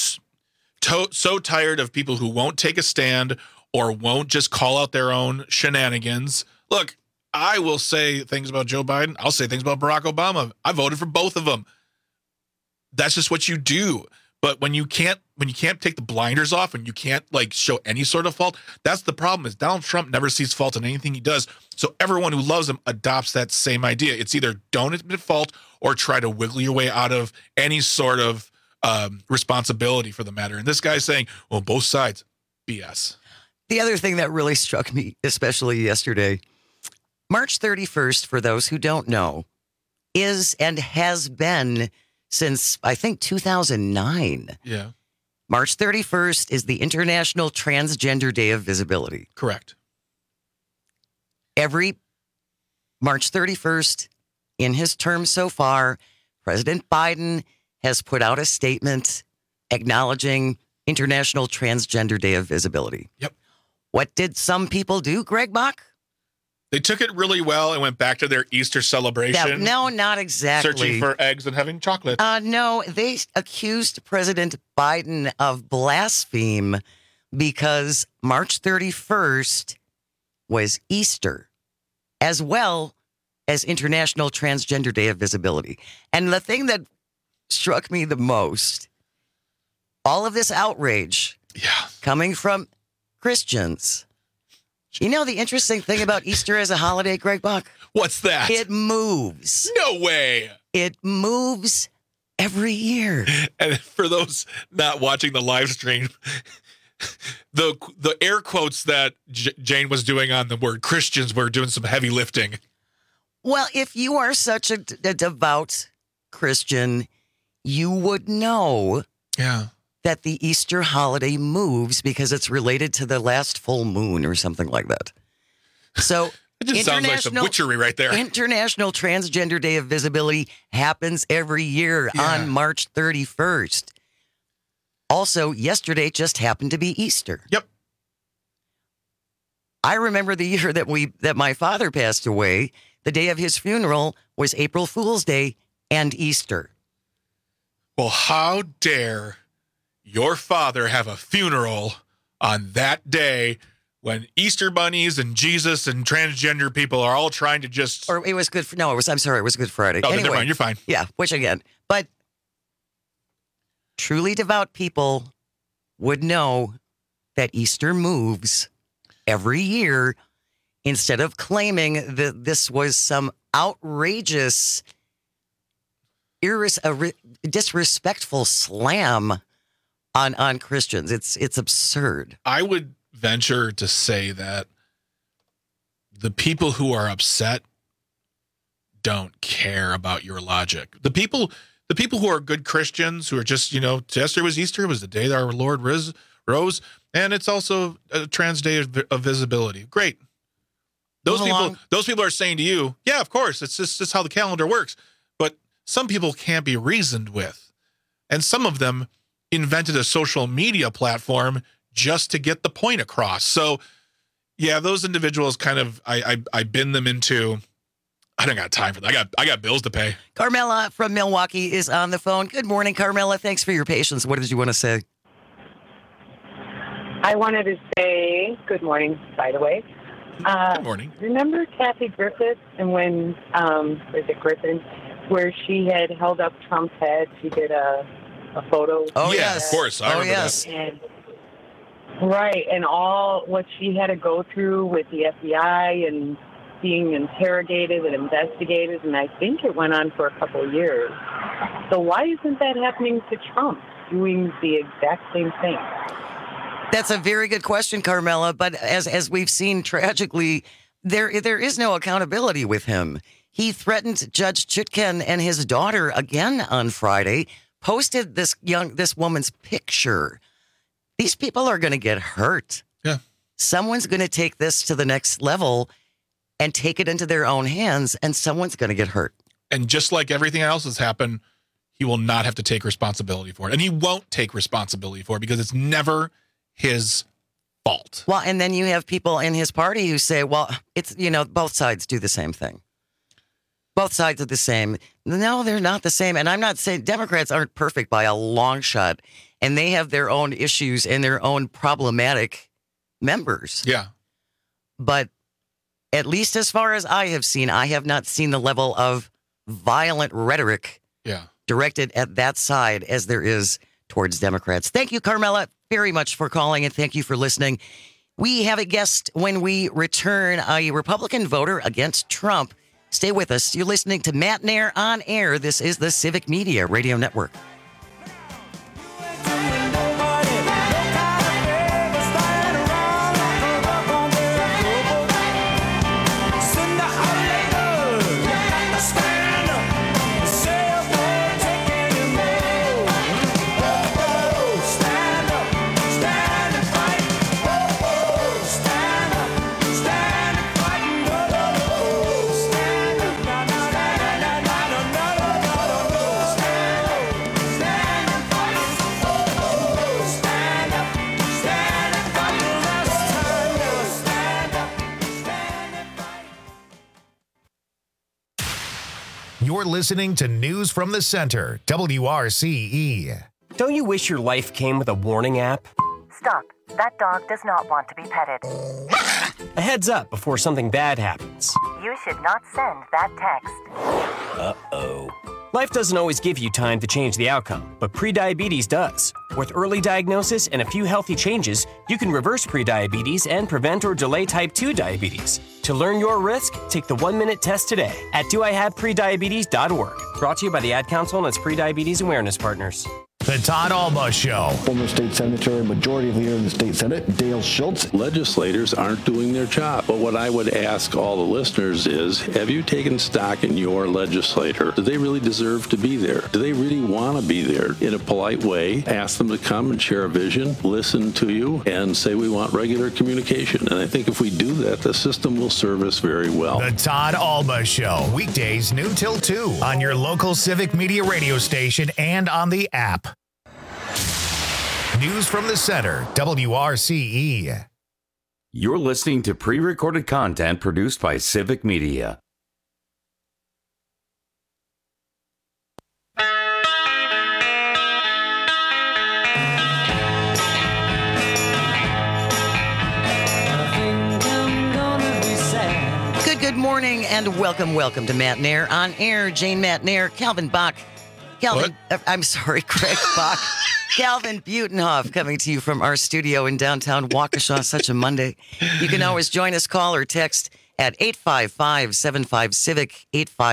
so tired of people who won't take a stand or won't just call out their own shenanigans. Look, I will say things about Joe Biden. I'll say things about Barack Obama. I voted for both of them. That's just what you do. But when you can't take the blinders off and you can't show any sort of fault, that's the problem. Is Donald Trump never sees fault in anything he does. So everyone who loves him adopts that same idea. It's either don't admit fault or try to wiggle your way out of any sort of responsibility for the matter. And this guy's saying, well, both sides, BS. The other thing that really struck me, especially yesterday, March 31st, for those who don't know, is and has been since, I think, 2009. Yeah. March 31st is the International Transgender Day of Visibility. Correct. Every March 31st, in his term so far, President Biden has put out a statement acknowledging International Transgender Day of Visibility. Yep. What did some people do, Greg Bach? They took it really well and went back to their Easter celebration. No, not exactly. Searching for eggs and having chocolate. No, they accused President Biden of blaspheme because March 31st was Easter, as well as International Transgender Day of Visibility. And the thing that struck me the most, all of this outrage coming from Christians. You know the interesting thing about Easter as a holiday, Greg Bach? What's that? It moves. No way. It moves every year. And for those not watching the live stream, the air quotes that Jane was doing on the word Christians were doing some heavy lifting. Well, if you are such a devout Christian, you would know that the Easter holiday moves because it's related to the last full moon or something like that. So it just sounds like some witchery right there. International Transgender Day of Visibility happens every year on March 31st. Also, yesterday just happened to be Easter. Yep. I remember the year that my father passed away. The day of his funeral was April Fool's Day and Easter. Well, how dare your father have a funeral on that day when Easter bunnies and Jesus and transgender people are all trying to just... Or it was good... I'm sorry, it was Good Friday. Oh, anyway, never mind, you're fine. Yeah, which again. But truly devout people would know that Easter moves every year instead of claiming that this was some outrageous, disrespectful slam on Christians. It's absurd. I would venture to say that the people who are upset don't care about your logic. The people who are good Christians, who are just, yesterday was Easter, it was the day that our Lord rose, and it's also a trans day of visibility. Great. Those people are saying to you, yeah, of course, it's just how the calendar works. But some people can't be reasoned with. And some of them invented a social media platform just to get the point across. So, yeah, those individuals kind of, I bin them into, I don't got time for that. I got bills to pay. Carmela from Milwaukee is on the phone. Good morning, Carmela. Thanks for your patience. What did you want to say? I wanted to say good morning, by the way. Good morning. Remember Kathy Griffith and when, Griffin, where she had held up Trump's head? She did a photo. Oh, yeah, of course. I remember that. And, right, and all what she had to go through with the FBI and being interrogated and investigated, and I think it went on for a couple of years. So why isn't that happening to Trump, doing the exact same thing? That's a very good question, Carmela. But as we've seen tragically, there is no accountability with him. He threatened Judge Chutkan and his daughter again on Friday, posted this woman's picture. These people are going to get hurt. Yeah. Someone's going to take this to the next level and take it into their own hands, and someone's going to get hurt. And just like everything else has happened, he will not have to take responsibility for it. And he won't take responsibility for it because it's never his fault. Well, and then you have people in his party who say, well, it's, both sides do the same thing. Both sides are the same. No, they're not the same. And I'm not saying Democrats aren't perfect by a long shot, and they have their own issues and their own problematic members. Yeah. But at least as far as I have seen, I have not seen the level of violent rhetoric directed at that side as there is towards Democrats. Thank you, Carmela, very much for calling, and thank you for listening. We have a guest when we return, a Republican voter against Trump. Stay with us. You're listening to Matt Nair on Air. This is the Civic Media Radio Network. You're listening to News from the Center, WRCE. Don't you wish your life came with a warning app? Stop. That dog does not want to be petted. A heads up before something bad happens. You should not send that text. Uh-oh. Life doesn't always give you time to change the outcome, but prediabetes does. With early diagnosis and a few healthy changes, you can reverse prediabetes and prevent or delay type 2 diabetes. To learn your risk, take the 1-minute test today at doihaveprediabetes.org. Brought to you by the Ad Council and its prediabetes awareness partners. The Todd Alba Show. Former state senator and majority leader in the state Senate, Dale Schultz. Legislators aren't doing their job. But what I would ask all the listeners is, have you taken stock in your legislator? Do they really deserve to be there? Do they really want to be there? In a polite way, ask them to come and share a vision, listen to you, and say we want regular communication. And I think if we do that, the system will serve us very well. The Todd Alba Show. Weekdays noon till 2 on your local Civic Media radio station and on the app. News from the Center, WRCE. You're listening to pre-recorded content produced by Civic Media. Good morning and welcome to Matt Nair on air. Jane Matt Nair, Calvin Bach. Craig Bach. Calvin Butenhoff coming to you from our studio in downtown Waukesha. Such a Monday. You can always join us, call or text at 855-75-CIVIC,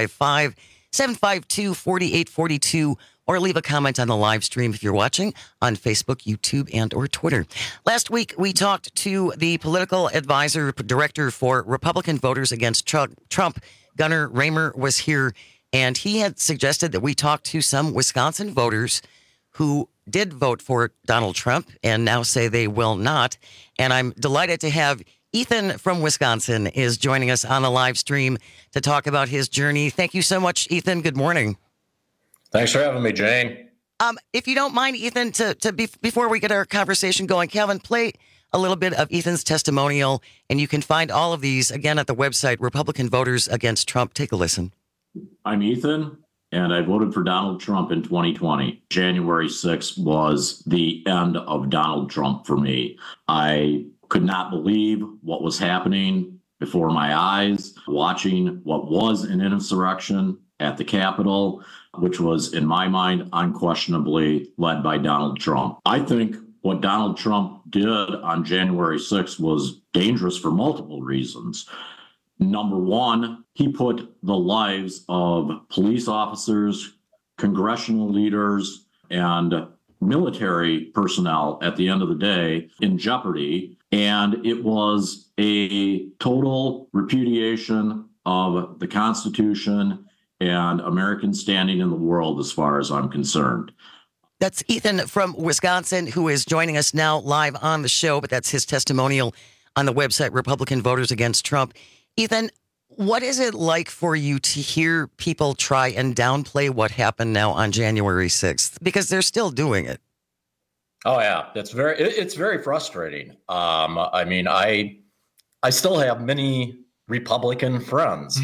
855-752-4842, or leave a comment on the live stream if you're watching on Facebook, YouTube, and or Twitter. Last week, we talked to the political advisor, director for Republican Voters Against Trump. Gunnar Raymer was here, and he had suggested that we talk to some Wisconsin voters who did vote for Donald Trump and now say they will not. And I'm delighted to have Ethan from Wisconsin is joining us on the live stream to talk about his journey. Thank you so much, Ethan. Good morning. Thanks for having me, Jane. If you don't mind, Ethan, before we get our conversation going, Calvin, play a little bit of Ethan's testimonial, and you can find all of these, again, at the website, Republican Voters Against Trump. Take a listen. I'm Ethan, and I voted for Donald Trump in 2020. January 6th was the end of Donald Trump for me. I could not believe what was happening before my eyes, watching what was an insurrection at the Capitol, which was, in my mind, unquestionably led by Donald Trump. I think what Donald Trump did on January 6th was dangerous for multiple reasons. Number one, he put the lives of police officers, congressional leaders, and military personnel at the end of the day in jeopardy. And it was a total repudiation of the Constitution and American standing in the world, as far as I'm concerned. That's Ethan from Wisconsin, who is joining us now live on the show, but that's his testimonial on the website, Republican Voters Against Trump. Ethan, what is it like for you to hear people try and downplay what happened now on January 6th? Because they're still doing it. Oh, yeah. It's very frustrating. I mean, I still have many Republican friends.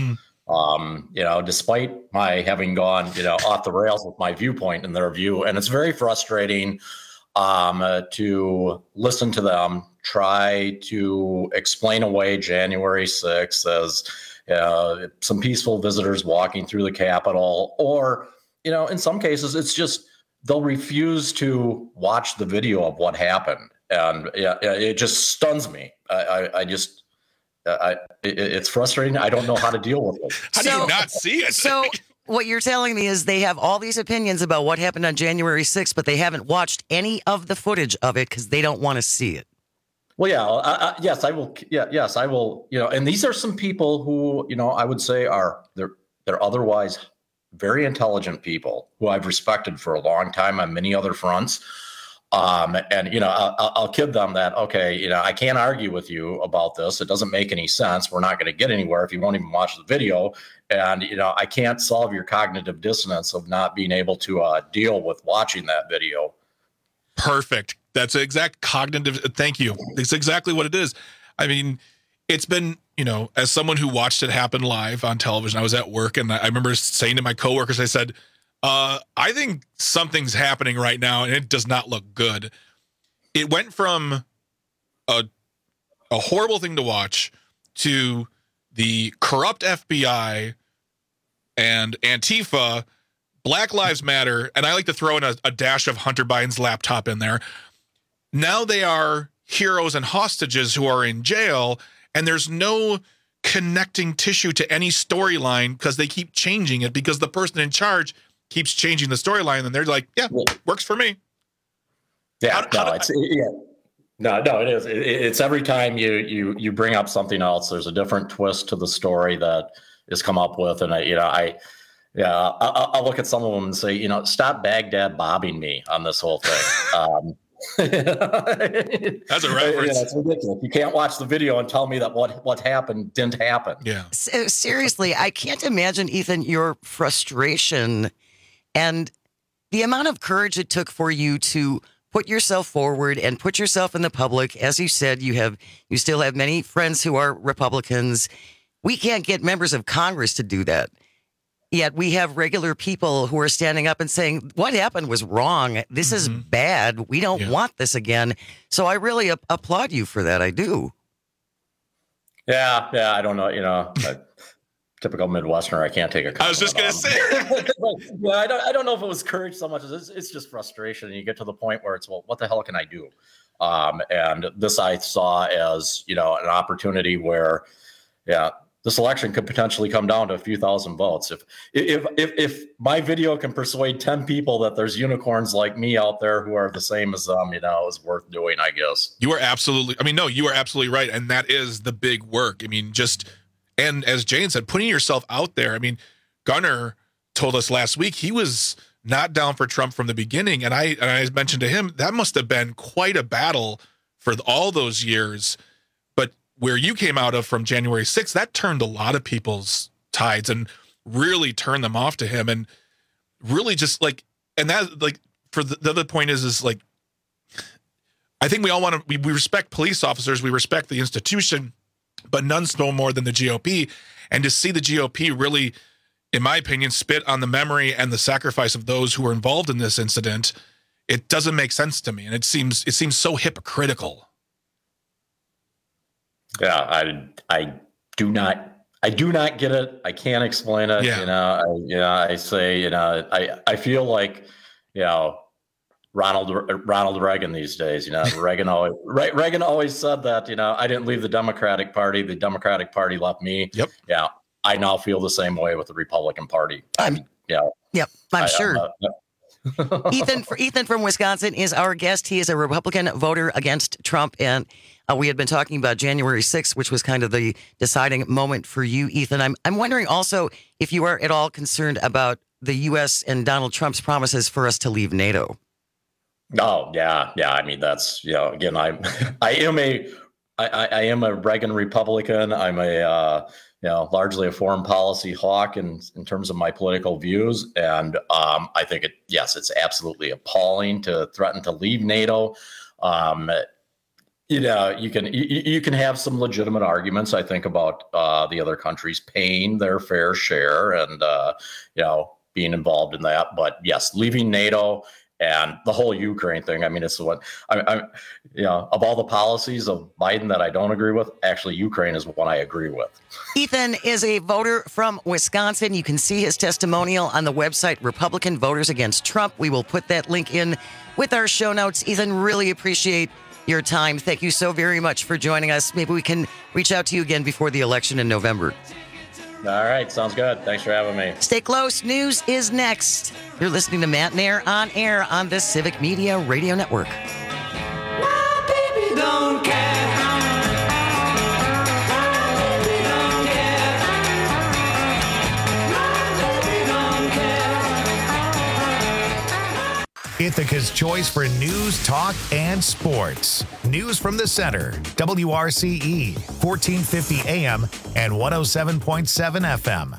Despite my having gone, off the rails with my viewpoint and their view. And it's very frustrating to listen to them try to explain away January 6th as some peaceful visitors walking through the Capitol. Or, in some cases, it's just they'll refuse to watch the video of what happened. And it just stuns me. It's frustrating. I don't know how to deal with it. How do you not see it? So what you're telling me is they have all these opinions about what happened on January 6th, but they haven't watched any of the footage of it because they don't want to see it. Well, yeah, yes, I will. Yeah, yes, I will. And these are some people who, I would say they're otherwise very intelligent people who I've respected for a long time on many other fronts. I'll kid them that, okay, I can't argue with you about this. It doesn't make any sense. We're not going to get anywhere if you won't even watch the video. And, I can't solve your cognitive dissonance of not being able to deal with watching that video. Perfect. That's exact cognitive. Thank you. It's exactly what it is. I mean, it's been, as someone who watched it happen live on television, I was at work, and I remember saying to my coworkers, I said, I think something's happening right now, and it does not look good. It went from a horrible thing to watch to the corrupt FBI and Antifa, Black Lives Matter, and I like to throw in a dash of Hunter Biden's laptop in there. Now they are heroes and hostages who are in jail, and there's no connecting tissue to any storyline because they keep changing it because the person in charge keeps changing the storyline, and they're like, yeah, works for me. Yeah, it is. It's every time you bring up something else, there's a different twist to the story that is come up with, and I'll look at some of them and say, stop Baghdad bobbing me on this whole thing. That's a reference. It's ridiculous. You can't watch the video and tell me that what happened didn't happen. Yeah. Seriously, I can't imagine, Ethan, your frustration and the amount of courage it took for you to put yourself forward and put yourself in the public. As you said, you still have many friends who are Republicans. We can't get members of Congress to do that. Yet we have regular people who are standing up and saying, what happened was wrong. This is bad. We don't want this again. So I really applaud you for that. I do. Yeah. I don't know. Typical Midwesterner. I can't take a comment. I was just going to say. I don't know if it was courage so much as it's just frustration. And you get to the point where it's, well, what the hell can I do? And this I saw as, an opportunity where, this election could potentially come down to a few thousand votes. If my video can persuade 10 people that there's unicorns like me out there who are the same as them, is worth doing, I guess. You are absolutely right. And that is the big work. And as Jane said, putting yourself out there. Gunnar told us last week he was not down for Trump from the beginning. And I mentioned to him, that must have been quite a battle for all those years. But where you came out of from January 6th, that turned a lot of people's tides and really turned them off to him. And really just for the other point is I think we all want to, we respect police officers. We respect the institution, but none's no more than the GOP. And to see the GOP really, in my opinion, spit on the memory and the sacrifice of those who were involved in this incident, it doesn't make sense to me. And it seems so hypocritical. Yeah, I do not get it. I can't explain it. Yeah. I say, I feel like, Ronald Reagan these days. Reagan always said that. I didn't leave the Democratic Party. The Democratic Party left me. Yep. Yeah, I now feel the same way with the Republican Party. Yep, I'm sure. Ethan from Wisconsin is our guest. He is a Republican voter against Trump, and we had been talking about January 6th, which was kind of the deciding moment for you, Ethan. I'm wondering also if you are at all concerned about the U.S. and Donald Trump's promises for us to leave NATO. Oh, yeah. That's, again, I am a Reagan Republican. I'm largely a foreign policy hawk in terms of my political views. And I think it's absolutely appalling to threaten to leave NATO. You can have some legitimate arguments, I think, about the other countries paying their fair share and, being involved in that. But yes, leaving NATO and the whole Ukraine thing. It's the one of all the policies of Biden that I don't agree with, actually, Ukraine is one I agree with. Ethan is a voter from Wisconsin. You can see his testimonial on the website, Republican Voters Against Trump. We will put that link in with our show notes. Ethan, really appreciate your time. Thank you so very much for joining us. Maybe we can reach out to you again before the election in November. All right. Sounds good. Thanks for having me. Stay close. News is next. You're listening to Matt and Air on air on the Civic Media Radio Network. My baby don't care. Ithaca's choice for news, talk, and sports. News from the center. WRCE, 1450 AM and 107.7 FM.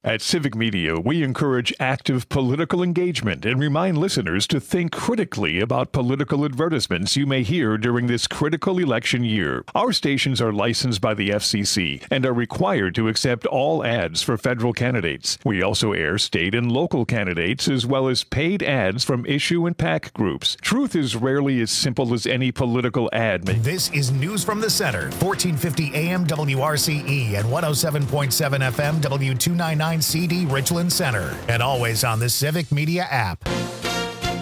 At Civic Media, we encourage active political engagement and remind listeners to think critically about political advertisements you may hear during this critical election year. Our stations are licensed by the FCC and are required to accept all ads for federal candidates. We also air state and local candidates as well as paid ads from issue and PAC groups. Truth is rarely as simple as any political ad. This is News from the Center, 1450 AM WRCE and 107.7 FM W299 CD Richland Center, and always on the Civic Media app.